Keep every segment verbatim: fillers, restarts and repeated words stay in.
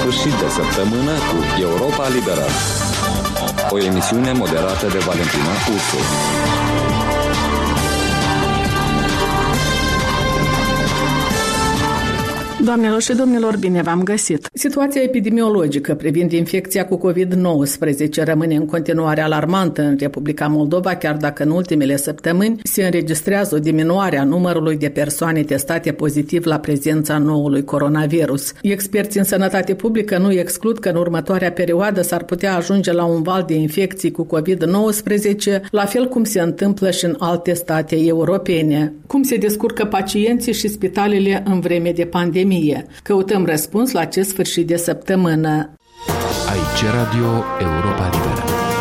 sfârșit de săptămână cu Europa Liberă. O emisiune moderată de Valentina Ursu. Doamnelor și domnilor, bine v-am găsit! Situația epidemiologică privind infecția cu covid nouăsprezece rămâne în continuare alarmantă în Republica Moldova, chiar dacă în ultimele săptămâni se înregistrează o diminuare a numărului de persoane testate pozitiv la prezența noului coronavirus. Experții în sănătate publică nu exclud că în următoarea perioadă s-ar putea ajunge la un val de infecții cu covid nouăsprezece, la fel cum se întâmplă și în alte state europene. Cum se descurcă pacienții și spitalele în vreme de pandemie? Căutăm răspuns la acest sfârșit de săptămână. Aici Radio Europa Liberă.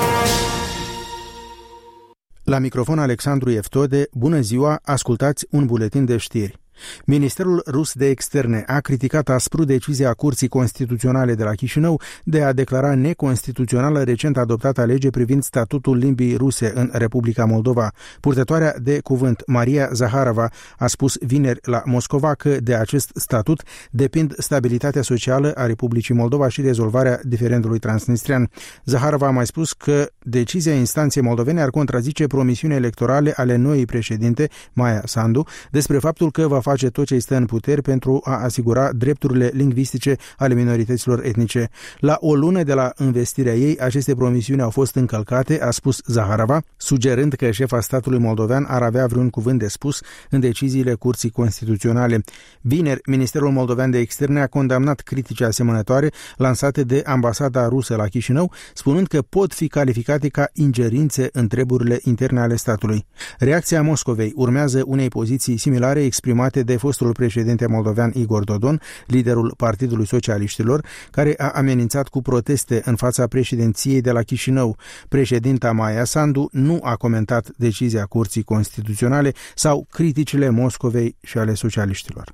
La microfon Alexandru Eftode, bună ziua, ascultați un buletin de știri. Ministerul rus de externe a criticat aspru decizia Curții Constituționale de la Chișinău de a declara neconstituțională recent adoptată lege privind statutul limbii ruse în Republica Moldova. Purtătoarea de cuvânt Maria Zaharova a spus vineri la Moscova că de acest statut depind stabilitatea socială a Republicii Moldova și rezolvarea diferendului transnistrian. Zaharova a mai spus că decizia instanței moldovene ar contrazice promisiuni electorale ale noii președinte, Maia Sandu, despre faptul că va face tot ce îi stă în puteri pentru a asigura drepturile lingvistice ale minorităților etnice. La o lună de la învestirea ei, aceste promisiuni au fost încălcate, a spus Zaharova, sugerând că șefa statului moldovean ar avea vreun cuvânt de spus în deciziile Curții Constituționale. Vineri, Ministerul Moldovean de Externe a condamnat critici asemănătoare lansate de ambasada rusă la Chișinău, spunând că pot fi calificate ca ingerințe în treburile interne ale statului. Reacția Moscovei urmează unei poziții similare exprimate de fostul președinte moldovean Igor Dodon, liderul Partidului Socialiștilor, care a amenințat cu proteste în fața președinției de la Chișinău. Președinta Maia Sandu nu a comentat decizia Curții Constituționale sau criticile Moscovei și ale socialiștilor.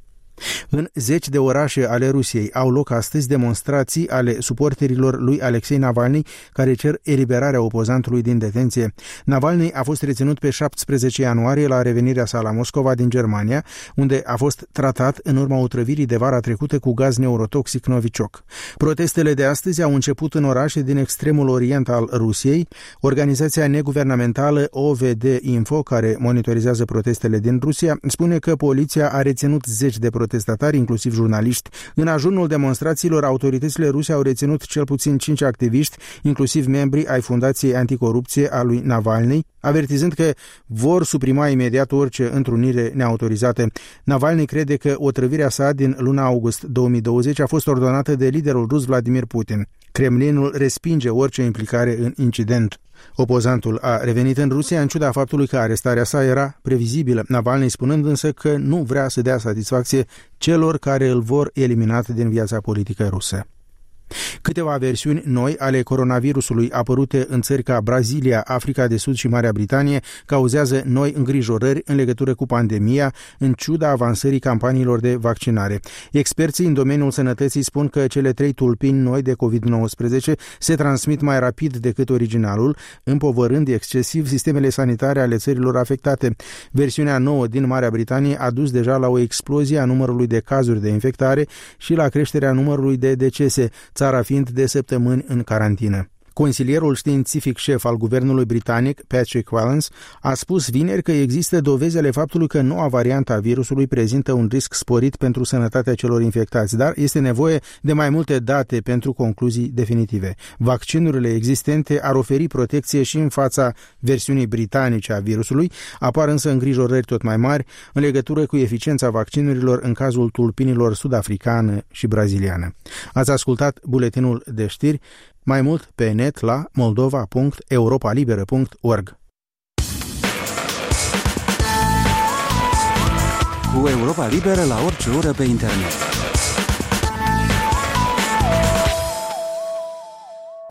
În zeci de orașe ale Rusiei au loc astăzi demonstrații ale suporterilor lui Alexei Navalny, care cer eliberarea opozantului din detenție. Navalny a fost reținut pe șaptesprezece ianuarie la revenirea sa la Moscova din Germania, unde a fost tratat în urma otrăvirii de vara trecută cu gaz neurotoxic Novichok. Protestele de astăzi au început în orașe din extremul orient al Rusiei. Organizația neguvernamentală O V D Info, care monitorizează protestele din Rusia, spune că poliția a reținut zeci de protestatari, inclusiv jurnaliști. În ajunul demonstrațiilor, autoritățile ruse au reținut cel puțin cinci activiști, inclusiv membri ai Fundației Anticorupție a lui Navalny, avertizând că vor suprima imediat orice întrunire neautorizată. Navalny crede că otrăvirea sa din luna august două mii douăzeci a fost ordonată de liderul rus Vladimir Putin. Kremlinul respinge orice implicare în incident. Opozantul a revenit în Rusia în ciuda faptului că arestarea sa era previzibilă, Navalny spunând însă că nu vrea să dea satisfacție celor care îl vor eliminat din viața politică rusă. Câteva versiuni noi ale coronavirusului apărute în țări ca Brazilia, Africa de Sud și Marea Britanie cauzează noi îngrijorări în legătură cu pandemia, în ciuda avansării campaniilor de vaccinare. Experții în domeniul sănătății spun că cele trei tulpini noi de covid nouăsprezece se transmit mai rapid decât originalul, împovărând excesiv sistemele sanitare ale țărilor afectate. Versiunea nouă din Marea Britanie a dus deja la o explozie a numărului de cazuri de infectare și la creșterea numărului de decese, țara fiind de săptămâni în carantină. Consilierul științific șef al guvernului britanic, Patrick Vallance, a spus vineri că există dovezi ale faptului că noua variantă a virusului prezintă un risc sporit pentru sănătatea celor infectați, dar este nevoie de mai multe date pentru concluzii definitive. Vaccinurile existente ar oferi protecție și în fața versiunii britanice a virusului, apar însă îngrijorări tot mai mari în legătură cu eficiența vaccinurilor în cazul tulpinilor sud-africană și braziliană. Ați ascultat buletinul de știri. Mai mult pe net la moldova punct europa liberă punct org. Cu Europa Liberă la orice oră pe internet.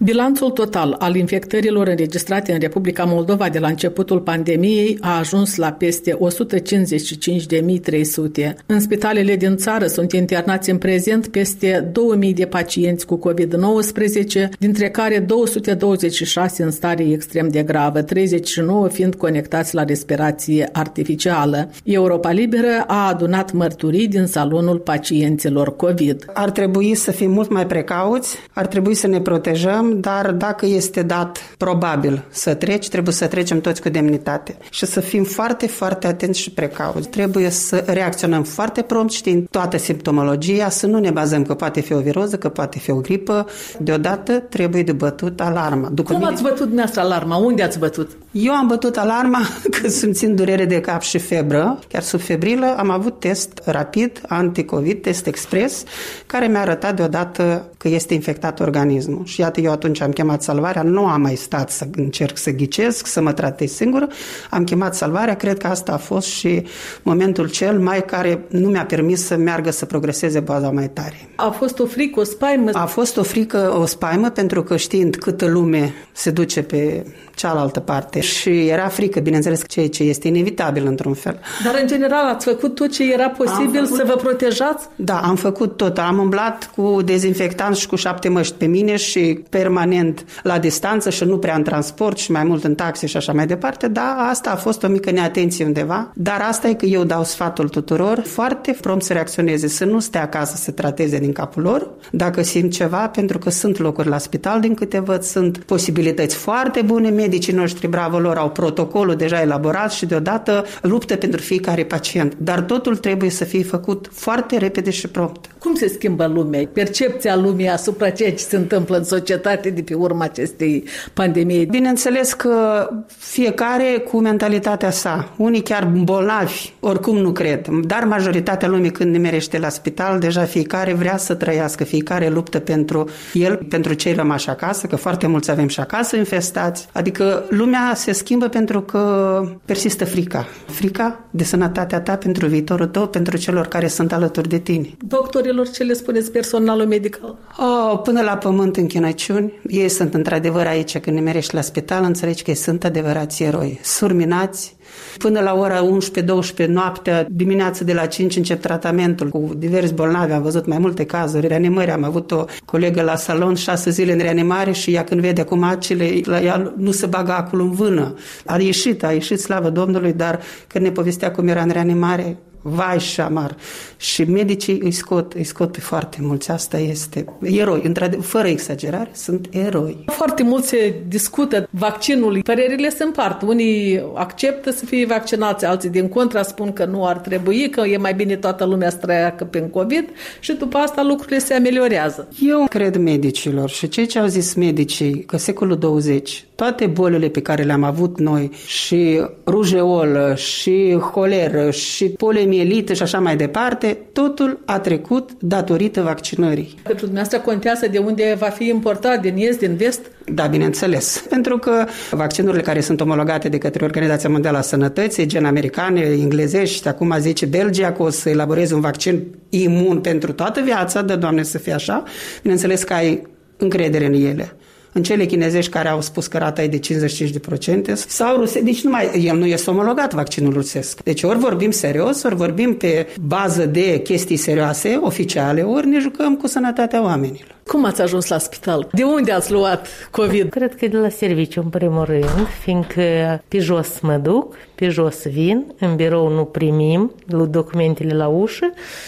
Bilanțul total al infectărilor înregistrate în Republica Moldova de la începutul pandemiei a ajuns la peste o sută cincizeci și cinci de mii trei sute. În spitalele din țară sunt internați în prezent peste două mii de pacienți cu covid nouăsprezece, dintre care două sute douăzeci și șase în stare extrem de gravă, treizeci și nouă fiind conectați la respirație artificială. Europa Liberă a adunat mărturii din salonul pacienților COVID. Ar trebui să fim mult mai precauți, ar trebui să ne protejăm, dar dacă este dat probabil să treci, trebuie să trecem toți cu demnitate și să fim foarte, foarte atenți și precauți. Trebuie să reacționăm foarte prompt, știind toată simptomologia, să nu ne bazăm că poate fi o viroză, că poate fi o gripă. Deodată trebuie de bătut alarma. După Cum mine... ați bătut dumneavoastră alarma? Unde ați bătut? Eu am bătut alarma că simțind durere de cap și febră, chiar sub febrilă, am avut test rapid, anti-COVID, test expres, care mi-a arătat deodată că este infectat organismul. Și iată, eu atunci am chemat salvarea, nu am mai stat să încerc să ghicesc, să mă tratez singură, am chemat salvarea, cred că asta a fost și momentul cel mai care nu mi-a permis să meargă să progreseze baza mai tare. A fost o frică, o spaimă? A fost o frică, o spaimă, pentru că știind câtă lume se duce pe cealaltă parte și era frică, bineînțeles, ceea ce este inevitabil într-un fel. Dar în general ați făcut tot ce era posibil făcut... să vă protejați? Da, am făcut tot. Am umblat cu dezinfectant și cu șapte măști pe mine și permanent la distanță și nu prea în transport și mai mult în taxi și așa mai departe, dar asta a fost o mică neatenție undeva. Dar asta e că eu dau sfatul tuturor foarte prompt să reacționeze, să nu stea acasă să trateze din capul lor dacă simt ceva, pentru că sunt locuri la spital din câte văd, sunt posibilități foarte bune, medicii noștri, bravo lor, au protocolul deja elaborat și deodată luptă pentru fiecare pacient. Dar totul trebuie să fie făcut foarte repede și prompt. Cum se schimbă lumea? Percepția lumii asupra ceea ce se întâmplă în societate de pe urma acestei pandemii? Bineînțeles că fiecare cu mentalitatea sa. Unii chiar bolnavi, oricum nu cred. Dar majoritatea lumii când nimerește la spital, deja fiecare vrea să trăiască, fiecare luptă pentru el, pentru cei rămași acasă, că foarte mulți avem și acasă infestați. Adică lumea se schimbă pentru că persistă frica. Frica de sănătatea ta pentru viitorul tău, pentru celor care sunt alături de tine. Doctorilor, ce le spuneți personalul medical? Oh, până la pământ închinăciuni. Ei sunt într-adevăr aici, când nimerești la spital, înțelegi că ei sunt adevărați eroi. Surminați. Până la ora unsprezece douăsprezece noaptea, dimineața de la cinci încep tratamentul cu diversi bolnavi. Am văzut mai multe cazuri, reanimări. Am avut o colegă la salon, șase zile în reanimare și ea când vede acum acele, la ea nu se bagă acolo în vână. A ieșit, a ieșit, slavă Domnului, dar când ne povestea cum era în reanimare, vai și amar. Și medicii îi scot, îi scot pe foarte mulți. Asta este eroi. Fără exagerare, sunt eroi. Foarte mult se discută vaccinul. Părerile se împart. Unii acceptă să fie vaccinați, alții din contra spun că nu ar trebui, că e mai bine toată lumea să trăiască pe COVID și după asta lucrurile se ameliorează. Eu cred medicilor și cei ce au zis medicii că secolul douăzeci, toate bolile pe care le-am avut noi, și rujeolă, și holeră, și poliomielită și așa mai departe, totul a trecut datorită vaccinării. Pentru dumneavoastră contează de unde va fi importat, din est, din vest? Da, bineînțeles. Pentru că vaccinurile care sunt omologate de către Organizația Mondială a Sănătății, gen americane, englezești, acum zice Belgia că o să elaboreze un vaccin imun pentru toată viața, de Doamne să fie așa, bineînțeles că ai încredere în ele. În cele chinezești care au spus că rata e de cincizeci și cinci la sută sau ruse, deci nu mai, el nu este omologat vaccinul rusesc. Deci ori vorbim serios, ori vorbim pe bază de chestii serioase, oficiale, ori ne jucăm cu sănătatea oamenilor. Cum ați ajuns la spital? De unde ați luat COVID? Cred că de la serviciu, în primul rând, fiindcă pe jos mă duc, pe jos vin, în birou nu primim documentele la ușă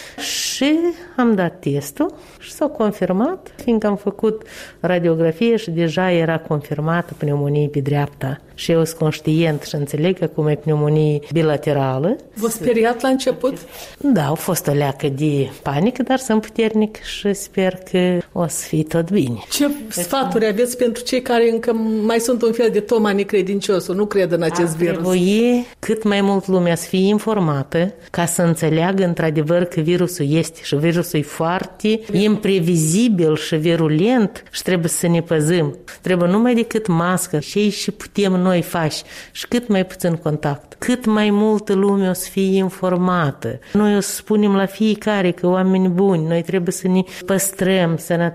și am dat testul și s-a confirmat, fiindcă am făcut radiografie și deja era confirmată pneumonie pe dreapta. Și eu sunt conștient și înțeleg că cum e pneumonie bilaterală. V-a speriat la început? Da, a fost o leacă de panică, dar sunt puternic și sper că o să fie tot bine. Ce sfaturi aveți pentru cei care încă mai sunt un fel de Toma necredinciosul, nu cred în acest virus? Trebuie cât mai mult lumea să fie informată ca să înțeleagă într-adevăr că virusul este și virusul e foarte imprevizibil și virulent și trebuie să ne păzim. Trebuie numai decât mască, ce și putem noi face și cât mai puțin contact. Cât mai multă lume o să fie informată. Noi o să spunem la fiecare că oameni buni, noi trebuie să ne păstrăm sănătatea.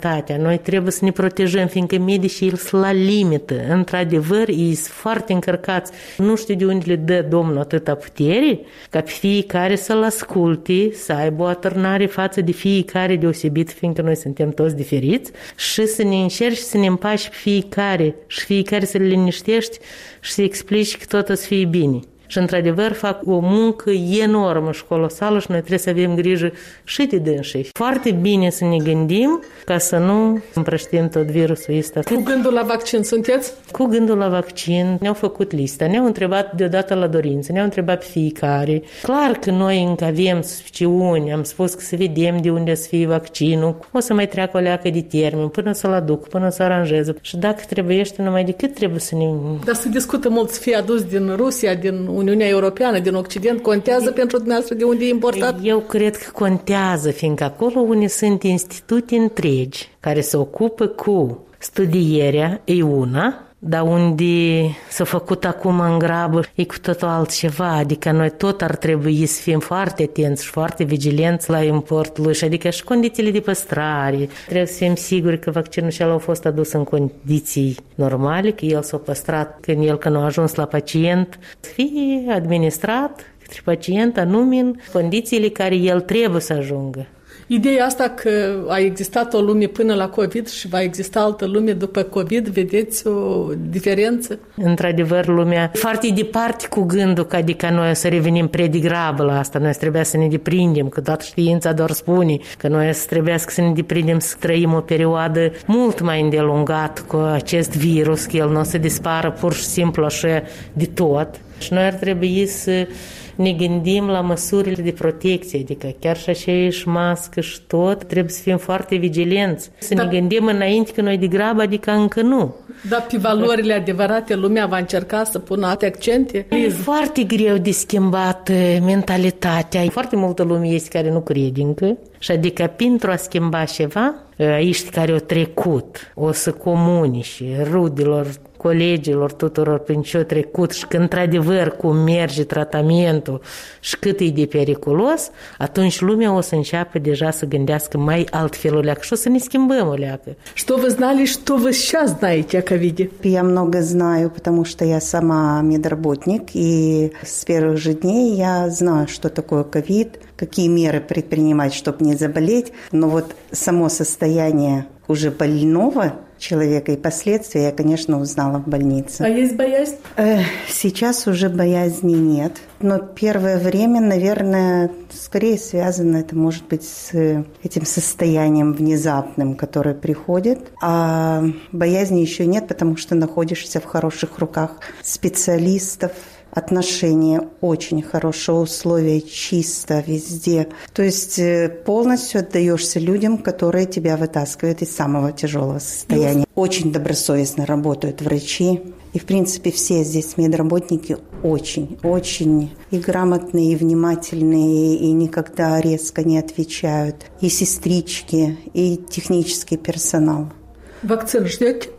sănătatea, noi trebuie să ne protejăm, fiindcă medicii îl sunt la limită. Într-adevăr, ei sunt foarte încărcați. Nu știu de unde le dă Domnul atâta putere, ca pe fiecare să-l asculte, să aibă o atârnare față de fiecare deosebit, fiindcă noi suntem toți diferiți, și să ne încerci să ne împaci pe fiecare și fiecare să le liniștești și să explici că tot o să fie bine. Și, într-adevăr, fac o muncă enormă și colosală și noi trebuie să avem grijă și de dânsii. Foarte bine să ne gândim ca să nu împrăștim tot virusul ăsta. Cu gândul la vaccin sunteți? Cu gândul la vaccin. Ne-au făcut lista, ne-au întrebat deodată la dorință, ne-au întrebat pe fiecare. Clar că noi încă avem suspiciuni, am spus că să vedem de unde să fie vaccinul, o să mai treacă o leacă de termen, până să-l aduc, până să aranjeze. Și dacă trebuiește numai decât trebuie să ne... Dar se discută mult să fie adus din Rusia, din Uniunea Europeană, din Occident, contează pentru dumneavoastră de unde e importat? Eu cred că contează, fiindcă acolo unde sunt institute întregi care se ocupă cu studierea, e una, dar unde s-a făcut acum în grabă e cu totul altceva, adică noi tot ar trebui să fim foarte atenți și foarte vigilenți la importul lui, adică și condițiile de păstrare. Trebuie să fim siguri că vaccinul și el a fost adus în condiții normale, că el s-a păstrat când el când a ajuns la pacient, să fie administrat către pacient anume în condițiile care el trebuie să ajungă. Ideea asta că a existat o lume până la COVID și va exista altă lume după COVID, vedeți o diferență? Într-adevăr, lumea foarte departe cu gândul că adică noi o să revenim prea degrabă la asta, noi trebuie să ne deprindem, că toată știința doar spune că noi trebuie să ne deprindem să trăim o perioadă mult mai îndelungată cu acest virus, că el nu o să dispară pur și simplu așa de tot. Și noi ar trebui să ne gândim la măsurile de protecție, adică chiar și așa și mască și tot, trebuie să fim foarte vigilenți. Să da. ne gândim înainte că noi degrabă, adică încă nu. Dar pe valorile adevărate lumea va încerca să pună alte accente? E foarte greu de schimbat mentalitatea. Foarte multă lume este care nu crede încă. Și adică pentru a schimba ceva, aici care au trecut, o să comunice rudelor, colegilor, tuturor prin ce-o trecut și că într-adevăr cum merge tratamentul și cât e de periculos, atunci lumea o să înceapă deja să gândească mai altfel o leacă și o să ne schimbăm o leacă. Что вы знали, что вы сейчас знаете о ковиде? Я много знаю, потому что я сама медработник, и с первых же дней я знаю, что такое ковид, какие меры предпринимать, чтобы не заболеть. Но вот само состояние уже больного человека и последствия я, конечно, узнала в больнице. А есть боязнь? Сейчас уже боязни нет. Но первое время, наверное, скорее связано это, может быть, с этим состоянием внезапным, которое приходит. А боязни еще нет, потому что находишься в хороших руках специалистов. Отношения очень хорошие, условия чисто везде. То есть полностью отдаешься людям, которые тебя вытаскивают из самого тяжелого состояния. Очень добросовестно работают врачи. И, в принципе, все здесь медработники очень, очень и грамотные, и внимательные, и никогда резко не отвечают. И сестрички, и технический персонал. Вакцину ждете?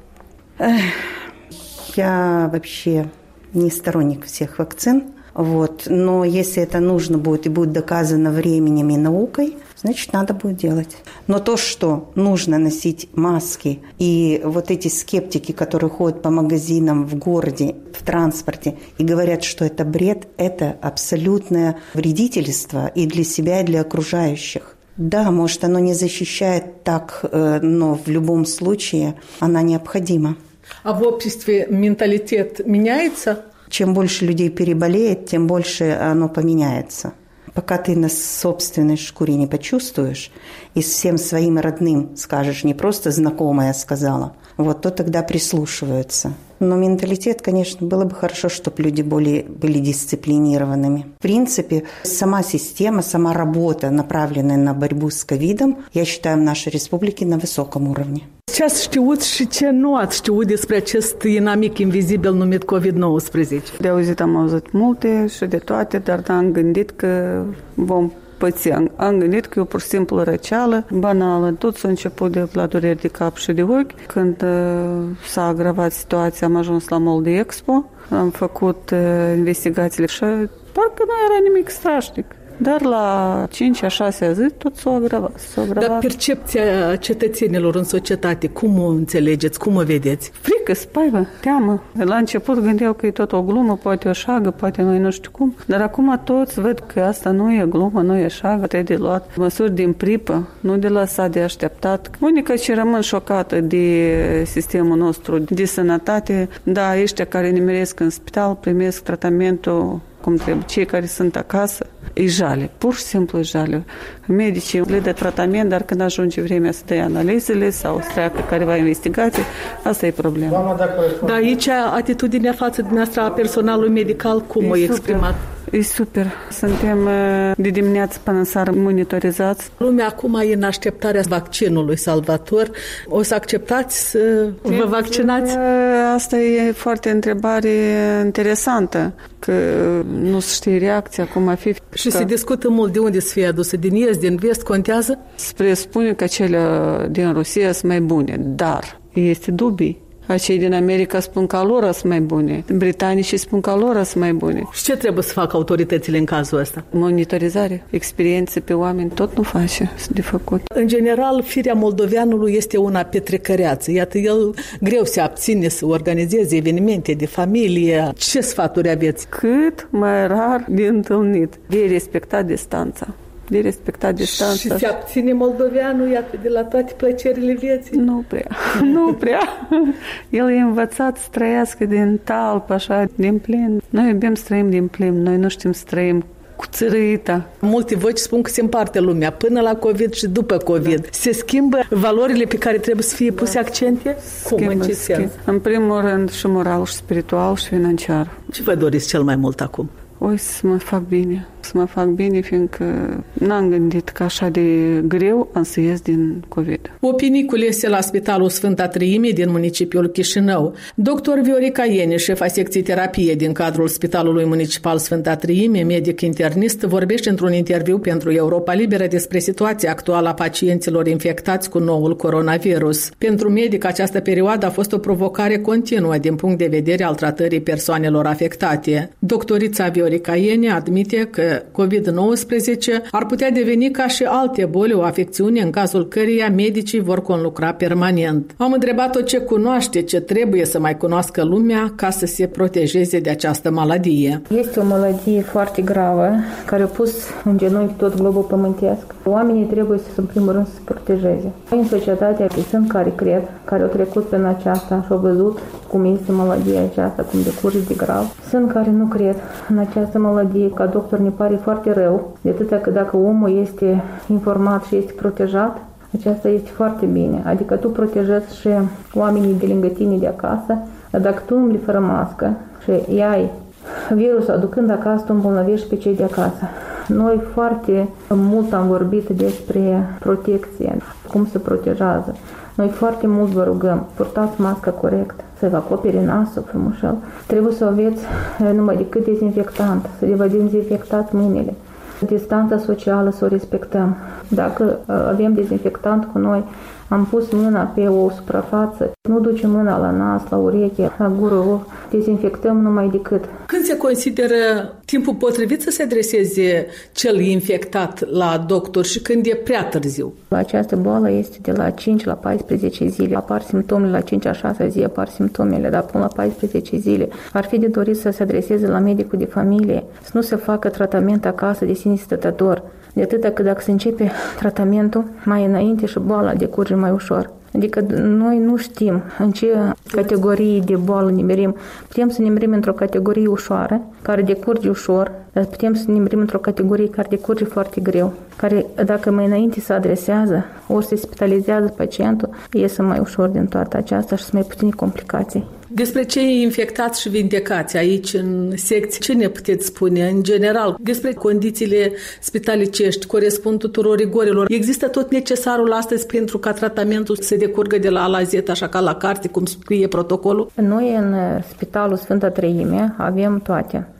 Я вообще... не сторонник всех вакцин, вот. Но если это нужно будет и будет доказано временем и наукой, значит, надо будет делать. Но то, что нужно носить маски, и вот эти скептики, которые ходят по магазинам в городе, в транспорте, и говорят, что это бред, это абсолютное вредительство и для себя, и для окружающих. Да, может, оно не защищает так, но в любом случае она необходима. А в обществе менталитет меняется? Чем больше людей переболеет, тем больше оно поменяется. Пока ты на собственной шкуре не почувствуешь и всем своим родным скажешь, не просто знакомая сказала, вот то тогда прислушиваются. Но менталитет, конечно, было бы хорошо, чтобы люди более были дисциплинированными. В принципе, сама система, сама работа, направленная на борьбу с ковидом, я считаю, в нашей республике на высоком уровне. Ce ați știut și ce nu ați știut despre acest inamic invizibil numit covid nouăsprezece? De auzit am auzit multe și de toate, dar n-am gândit că vom păți. Am gândit că e o pur și simplu răceală, banală. Tot s-a început de la dureri de cap și de ochi. Când uh, s-a agravat situația, am ajuns la Molde Expo, am făcut uh, investigațiile și parcă nu era nimic strașnic. dar la cinci a șasea zi tot s-o agravat. S-o agravat. Dar percepția cetățenilor în societate, cum o înțelegeți, cum o vedeți? Frică, spaimă, teamă. La început gândeau că e tot o glumă, poate o șagă, poate noi nu știu cum, dar acum toți văd că asta nu e glumă, nu e șagă, trebuie de luat măsuri din pripă, nu de lăsat de așteptat. Unica ce rămân șocată de sistemul nostru de sănătate, da, ăștia care nimeresc în spital primesc tratamentul cum trebuie. Cei care sunt acasă, e jale, pur și simplu e jale. Medicii le dă tratament, dar când ajunge vremea să dea analizele sau să treacă careva investigație, asta e problema. Dar aici atitudinea față de noastră a personalului medical, cum e o exprimat? E super. Suntem de dimineață până în seară monitorizați. Lumea acum e în așteptarea vaccinului salvator. O să acceptați să vă vaccinați? Asta e foarte întrebare interesantă, că nu se știe reacția, cum ar fi. Și se discută mult de unde să fie adusă, din est, din vest, contează? Se presupune că cele din Rusia sunt mai bune, dar este dubii. Acei din America spun că lor sunt mai bune. Britanicii spun că lor sunt mai bune. Și ce trebuie să facă autoritățile în cazul ăsta? Monitorizare. Experiențe pe oameni tot nu face de făcut. În general, firea moldoveanului este una petrecăreață. Iată, el greu se abține să organizeze evenimente de familie. Ce sfaturi aveți? Cât mai rar de întâlnit. De respectat distanța. De respectat distanța. Și se abține moldoveanul, iată, de la toate plăcerile vieții? Nu prea, nu prea. El e învățat să trăiască din talp, așa, din plin. Noi iubim să trăim din plin, noi nu știm să trăim cu țărâita. Multe voci spun că se împarte lumea până la COVID și după COVID. Da. Se schimbă valorile pe care trebuie să fie puse da. accente? Schimbă, Cum? În ce schimb. sens? În primul rând și moral, și spiritual, și financiar. Ce vă doriți cel mai mult acum? O să mă fac bine, să mă fac bine, fiindcă n-am gândit că așa de greu am să ies din COVID. Opinii culese la Spitalul Sfânta Treime din municipiul Chișinău. doctor Viorica Iene, șefa secției terapie din cadrul Spitalului Municipal Sfânta Treime, medic internist, vorbește într-un interviu pentru Europa Liberă despre situația actuală a pacienților infectați cu noul coronavirus. Pentru medic, această perioadă a fost o provocare continuă din punct de vedere al tratării persoanelor afectate. Doctorița Viorica Iene admite că COVID nouăsprezece ar putea deveni ca și alte boli o afecțiune în cazul căreia medicii vor conlucra permanent. Am întrebat-o ce cunoaște, ce trebuie să mai cunoască lumea ca să se protejeze de această maladie. Este o maladie foarte gravă care a pus în genunchi tot globul pământesc. Oamenii trebuie să, în primul rând, să se protejeze. În societatea sunt care cred, care au trecut prin aceasta și au văzut cum este maladia aceasta, cum decurge de grav. Sunt care nu cred în această maladie. Ca doctor ne pare foarte rău, de atâta că dacă omul este informat și este protejat, aceasta este foarte bine. Adică tu protejezi și oamenii de lângă tine de acasă, dar dacă tu umbli fără mască și iai virusul aducând acasă, tu îmbolnăvești pe cei de acasă. Noi foarte mult am vorbit despre protecție, cum se protejează. Noi foarte mult vă rugăm, purtați masca corect, să vă acopere nasul frumușel. Trebuie să aveți numai decât dezinfectant, să vă dezinfectați mâinile. Distanța socială să o respectăm. Dacă avem dezinfectant cu noi, am pus mâna pe o suprafață, nu ducem mâna la nas, la ureche, la gură, dezinfectăm numai decât. Când se consideră timpul potrivit să se adreseze cel infectat la doctor și când e prea târziu? Această boală este de la cinci la paisprezece zile. Apar simptomele la cinci a șasea zi, apar simptomele, dar până la paisprezece zile. Ar fi de dorit să se adreseze la medicul de familie, să nu se facă tratament acasă de sine stătător. De atâta că dacă se începe tratamentul mai înainte și boala decurge mai ușor. Adică noi nu știm în ce categorii de boală nimerim. Putem să nimerim într-o categorie ușoară, care decurge ușor, dar putem să nimerim într-o categorie care decurge foarte greu, care dacă mai înainte se adresează, ori se spitalizează pacientul, iese mai ușor din toată aceasta și sunt mai puține complicații. Despre cei infectați și vindecați aici în secție, ce ne puteți spune în general despre condițiile spitalicești, corespund tuturor rigorilor? Există tot necesarul astăzi pentru ca tratamentul să decurgă de la A la Z, așa ca la carte, cum scrie protocolul? Noi în Spitalul Sfânta Treime avem toate.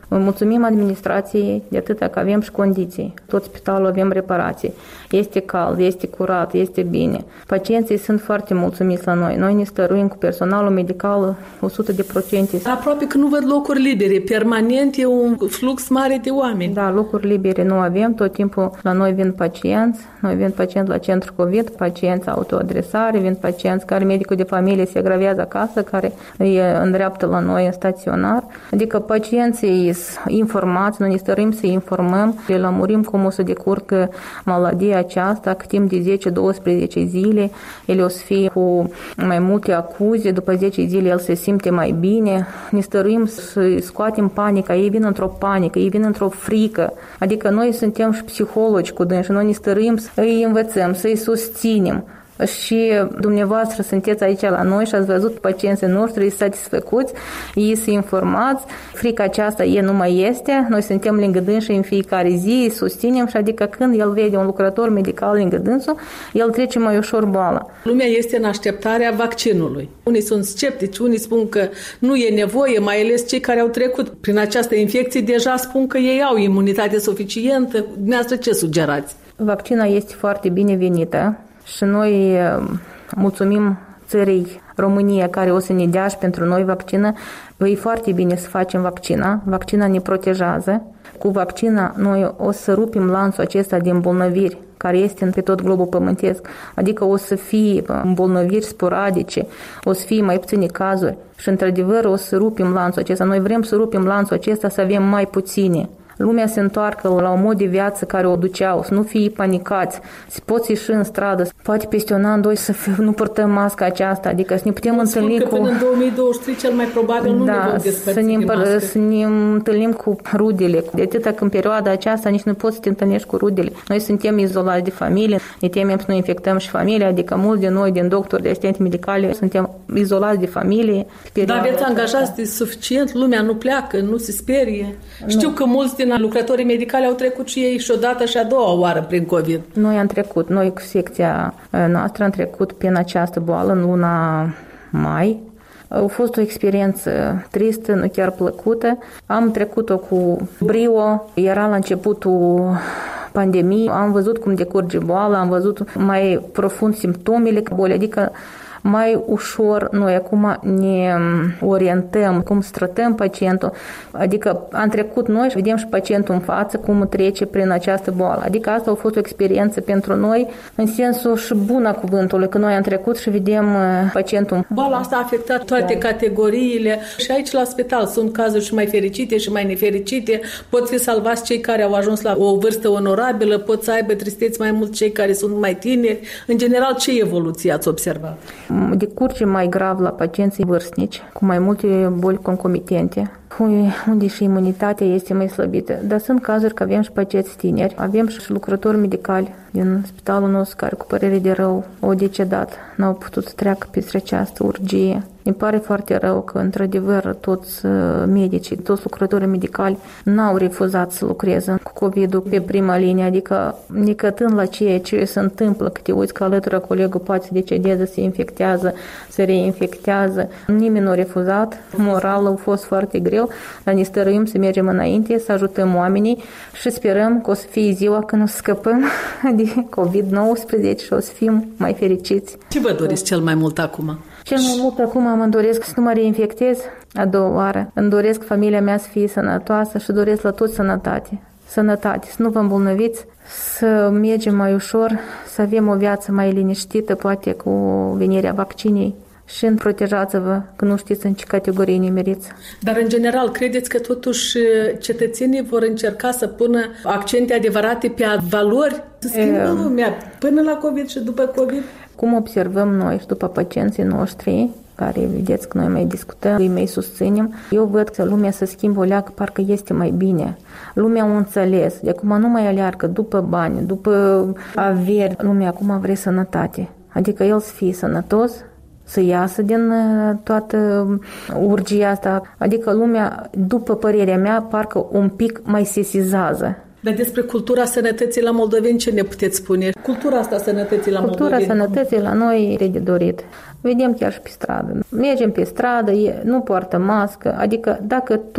Mulțumim administrației de atâta că avem și condiții. Tot spitalul avem reparații. Este cald, este curat, este bine. Pacienții sunt foarte mulțumiți la noi. Noi ne stăruim cu personalul medical o sută la sută. Aproape că nu văd locuri libere. Permanent e un flux mare de oameni. Da, locuri libere nu avem. Tot timpul la noi vin pacienți. Noi vin pacienți la centru COVID, pacienți autoadresare, vin pacienți care medicul de familie se agravează acasă, care îi îndreaptă la noi în staționar. Adică pacienții informați, noi ne stărim să informăm, le lămurim cum o să decurcă maladia aceasta, că timp de zece douăsprezece zile el o să fie cu mai multe acuze, după zece zile el se simte mai bine. Ne stărim să scoatem panica, ei vin într-o panică, ei vin într-o frică. Adică noi suntem și psihologi cu dânsi, noi ne stărim să îi învățăm, să îi susținem. Și dumneavoastră sunteți aici la noi și ați văzut pacienții noștri, îi satisfăcuți, ei sunt informați, frica aceasta e nu mai este, noi suntem lângă dânsi în fiecare zi, îi susținem și adică când el vede un lucrător medical lângă dânsul, el trece mai ușor boala. Lumea este în așteptarea vaccinului. Unii sunt sceptici, unii spun că nu e nevoie, mai ales cei care au trecut prin această infecție deja spun că ei au imunitate suficientă. Dumneavoastră ce sugerați? Vaccina este foarte binevenită. Și noi mulțumim țării România care o să ne dea și pentru noi vaccină. E foarte bine să facem vaccina. Vaccina ne protejează. Cu vaccina noi o să rupim lanțul acesta de îmbolnăviri care este pe tot globul pământesc. Adică o să fie îmbolnăviri sporadice, o să fie mai puține cazuri. Și într-adevăr o să rupim lanțul acesta. Noi vrem să rupim lanțul acesta, să avem mai puține. Lumea se întoarcă la un mod de viață care o duceau, să nu fie panicați, să poți ieși în stradă, poate peste un an, doi să nu purtăm masca aceasta, adică să ne putem Mă întâlni spun cu... că până în două mii douăzeci și trei cel mai probabil nu da, ne vom despărți să ne, de mască. să ne întâlnim cu rudele. De atâta că în perioada aceasta nici nu poți să te întâlnești cu rudele. Noi suntem izolați de familie, ne temem să nu infectăm și familia, adică mulți de noi, din doctori, de asistenți medicali, suntem izolați de familie. Dar aveți angajați de suficient, lumea nu pleacă, nu se sperie. Nu. Știu că mulți din lucrătorii medicali au trecut și ei și odată și a doua oară prin COVID. Noi am trecut, noi cu secția noastră am trecut prin această boală în luna mai. A fost o experiență tristă, nu chiar plăcută. Am trecut-o cu brio, era la începutul pandemiei, am văzut cum decurge boala, am văzut mai profund simptomele bolii, adică mai ușor noi acum ne orientăm, cum să tratăm pacientul, adică am trecut noi și vedem și pacientul în față cum trece prin această boală. Adică asta a fost o experiență pentru noi în sensul și bun a cuvântului, că noi am trecut și vedem pacientul. Boala asta a afectat toate da. categoriile și aici la spital sunt cazuri și mai fericite și mai nefericite. Pot fi salvați cei care au ajuns la o vârstă onorabilă, pot să aibă tristeți mai mult cei care sunt mai tineri. În general, ce evoluție ați observat? Decurge mai grav la pacienții vârstnici, cu mai multe boli concomitente, unde și imunitatea este mai slăbită. Dar sunt cazuri că avem și pacienți tineri, avem și lucrători medicali din spitalul nostru care, cu părere de rău, au decedat, n-au putut să treacă peste această urgie. Îmi pare foarte rău că, într-adevăr, toți medicii, toți lucrătorii medicali n-au refuzat să lucreze cu COVID-ul pe prima linie, adică necătând la ceea ce se întâmplă, că te uiți că alături colegul poate să decedeze, se infectează, se reinfectează. Nimeni nu a refuzat, moral a fost foarte greu, dar ne stăruim să mergem înainte, să ajutăm oamenii și sperăm că o să fie ziua când o să scăpăm de COVID nouăsprezece și o să fim mai fericiți. Ce vă doriți cel mai mult acum? Cel mai mult acum mă doresc să nu mă reinfectez a doua oară. Îmi doresc familia mea să fie sănătoasă și doresc la toți sănătate. Sănătate, să nu vă îmbolnăviți, să mergem mai ușor, să avem o viață mai liniștită, poate cu venirea vaccinei. Și protejați-vă, că nu știți în ce categorie nimeriți. Dar, în general, credeți că totuși cetățenii vor încerca să pună accente adevărate pe valori? Să schimbă lumea până la COVID și după COVID? Cum observăm noi și după pacienții noștri, care vedeți că noi mai discutăm, îi mai susținem, eu văd că lumea se schimbă o leacă, parcă este mai bine. Lumea o înțeles, de acum nu mai aleargă după bani, după averi. Lumea acum vrea sănătate, adică el să fie sănătos, să iasă din toată urgia asta. Adică lumea, după părerea mea, parcă un pic mai sesizează. Dar despre cultura sănătății la moldoveni ce ne puteți spune? Cultura asta sănătății la cultura moldoveni. Cultura sănătății la noi e de dorit. Vedem chiar și pe stradă. Mergem pe stradă, nu poartă mască. Adică dacă tu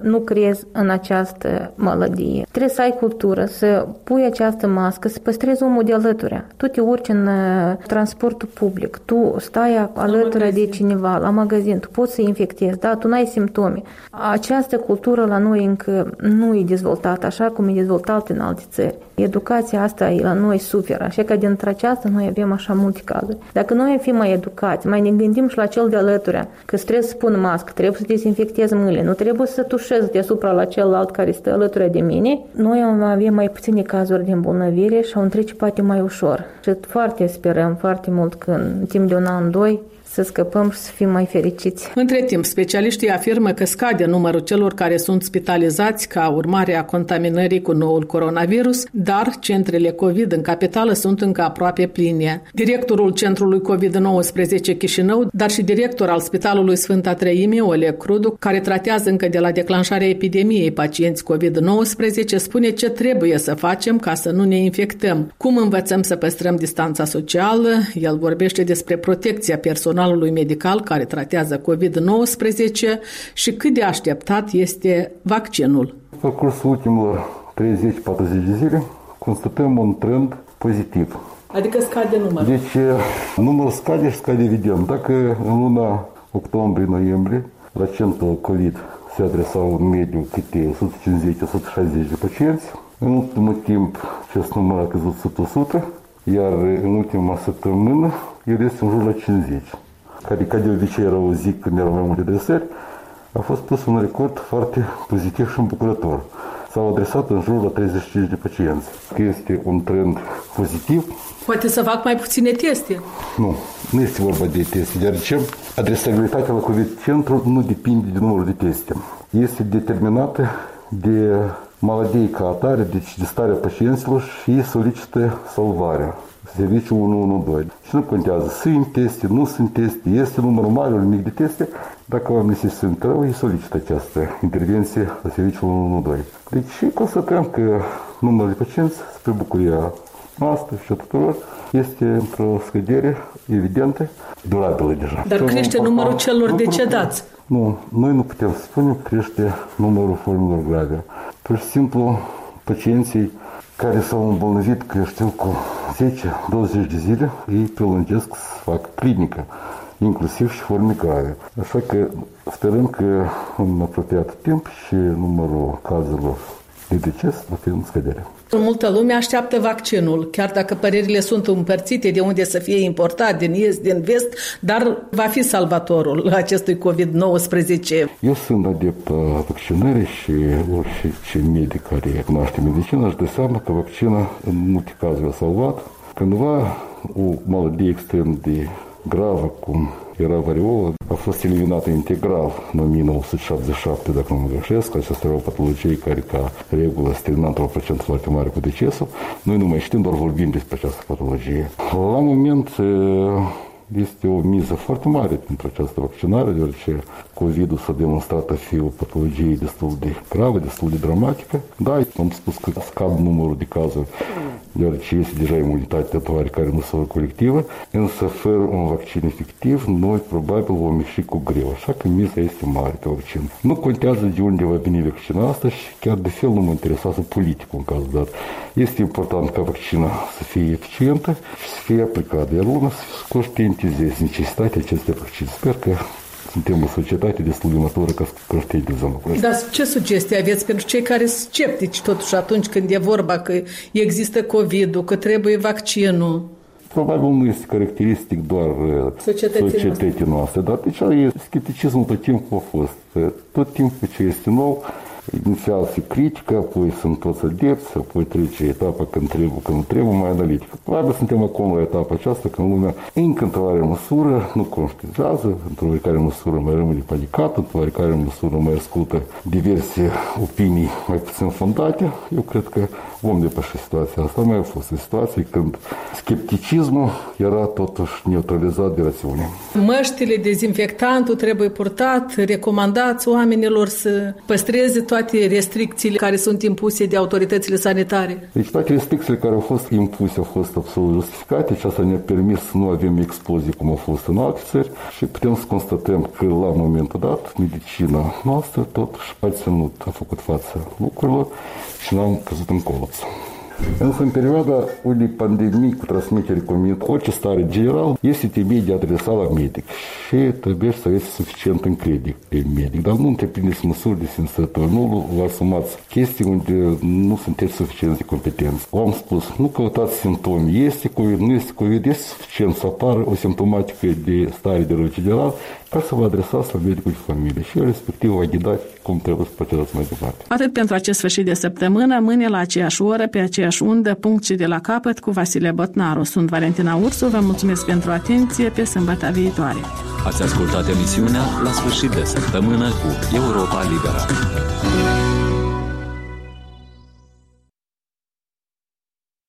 nu crezi în această maladie. Trebuie să ai cultură, să pui această mască, să păstrezi omul de alături. Tu te urci în transportul public, tu stai alături de cineva, la magazin, tu poți să infectezi, da, tu n-ai simptome. Această cultură la noi încă nu e dezvoltată așa cum e dezvoltată în alte țări. Educația asta la noi suferă, așa că dintre aceasta noi avem așa multe cazuri. Dacă noi fim mai educați, mai ne gândim și la cel de alături, că trebuie să pun mască, trebuie să dezinfectez mâinile, nu trebuie să tușez deasupra la celălalt care stă alături de mine, noi avem mai puține cazuri de îmbolnăvire și au întrece poate mai ușor. Și foarte sperăm foarte mult că în timp de un an, doi, să scăpăm și să fim mai fericiți. Între timp, specialiștii afirmă că scade numărul celor care sunt spitalizați ca urmare a contaminării cu noul coronavirus, dar centrele COVID în capitală sunt încă aproape pline. Directorul Centrului covid nouăsprezece Chișinău, dar și director al Spitalului Sfânta Treime, Oleg Crudu, care tratează încă de la declanșarea epidemiei pacienți covid nouăsprezece, spune ce trebuie să facem ca să nu ne infectăm. Cum învățăm să păstrăm distanța socială? El vorbește despre protecția personalului medical care tratează covid nouăsprezece și cât de așteptat este vaccinul. Pe cursul ultimilor treizeci patruzeci de zile constatăm un trend pozitiv. Adică scade numărul. Deci numărul scade și scade evident. Dacă în luna octombrie-noiembrie la centrul COVID se adresau în mediu câte o sută cincizeci - o sută șaizeci de pacienți, în ultimul timp acest număr a căzut sub o sută, iar în ultima săptămână el este în jur la cincizeci. Care, ca de obicei, era o zi când erau mai multe adresări, a fost pus un record foarte pozitiv și îmbucurător. S-au adresat în jur la treizeci și cinci de pacienți. Este un trend pozitiv. Poate să fac mai puține teste? Nu, nu este vorba de teste, deoarece adresabilitatea la COVID centru nu depinde de numărul de teste. Este determinată de maladie ca atare, deci de starea pacienților și ei solicită salvarea. Serviciul unu unu doi. Și nu contează, sunt teste, nu sunt teste, este numărul mare, ori mic de teste, dacă oamenii se simt rău, ei solicită această intervenție la serviciul unu unu doi. Deci constatăm că numărul de pacienți, spre bucuria noastră și a tuturor, este într-o scădere evidentă, durabilă deja. Dar crește un numărul celor decedați. Nu, noi nu putem spune că crește numărul formelor grave. Pur și simplu, pacienții care s-au îmbolnăvit, că eu știu, cu zece douăzeci de zile, ei prelungesc să facă clinică, inclusiv și forme grave. Așa că sperăm că în apropiat timp și numărul cazurilor de deces va fi în scădere. Multă lume așteaptă vaccinul, chiar dacă părerile sunt împărțite de unde să fie importat, din est, din vest, dar va fi salvatorul acestui covid nouăsprezece. Eu sunt adept a vaccinării și orice medic care cunoaște medicina își dă seama că vaccina în multe cazuri a salvat. Cândva o maladie extrem de gravă, cum era variola, a fost eliminată integral în o mie nouă sute șaptezeci și șapte, dacă nu mă greșesc. Aceasta era o patologie care, ca regulă, se termina într-o procent foarte mare cu decesul. Noi nu mai știm, doar vorbim despre această patologie. La moment este o miză foarte mare pentru această vaccinare, deoarece COVID-ul s-a demonstrat a fi o patologie destul de gravă, destul de dramatică. Da, am spus că scad numărul de cazuri, deoarece este deja imunitate de oarecare măsură colectivă, însă fără un vaccin efectiv, noi probabil vom ieși cu greu, așa că miza este mare pe vaccin. Nu contează de unde va veni vaccina asta și chiar de fel nu mă interesează politicul în cazul dat. Este important ca vaccina să fie eficientă și să fie aplicată, iar lumea să conștientizeze necesitatea acestui vaccin. Sper că suntem o societate destul de matură ca să conștientizăm. Dar ce sugestii aveți pentru cei care sunt sceptici totuși atunci când e vorba că există COVID-ul, că trebuie vaccinul? Probabil nu este caracteristic doar societății, societății noastre, dar deci scepticismul tot timpul a fost. Tot timpul ce este nou, inițial se critică, apoi sunt toți adepți, apoi trece etapa când trebuie, când nu trebuie, mai analitică. Probabil suntem acum la etapa aceasta când lumea încă într-o oarecare măsură nu conștientizează, într-o oarecare măsură mai rămâne panicată, într-o oarecare măsură mai ascultă diverse opinii mai puțin fondate. Eu cred că vom depăși situația asta. Mai a fost o situație când scepticismul era totuși neutralizat de rațiune. Măștile, dezinfectantul trebuie purtat, recomandați oamenilor să păstreze toate restricțiile care sunt impuse de autoritățile sanitare. Deci toate restricțiile care au fost impuse au fost absolut justificate și asta ne-a permis să nu avem explozii cum au fost în alte țări și putem să constatăm că la momentul dat medicina noastră totuși a ținut, a făcut față lucrurilor și n-am căzut în colaps. Însă, în perioada unei pandemii cu transmitere comunitară, orice stare general este temei de adresa la medic și trebuie să aveți suficient încredere pe medic, dar nu întreprindeți măsuri de sensătură, nu vă asumați chestii unde nu sunteți suficient de competenți. V-am spus, nu căutați simptomi, este COVID, nu este COVID, este suficient să apară o simptomatică de stare de rău general ca să vă adresați la medicul de familie și respectiv vă ghidați cum trebuie să procedați mai departe. Atât pentru acest sfârșit de săptămână, mâine la aceeași oră, pe aceeași undă, punct și de la capăt cu Vasile Botnaru. Sunt Valentina Ursu, vă mulțumesc pentru atenție, pe sâmbătă viitoare. Ați ascultat emisiunea La sfârșit de săptămână cu Europa Liberă.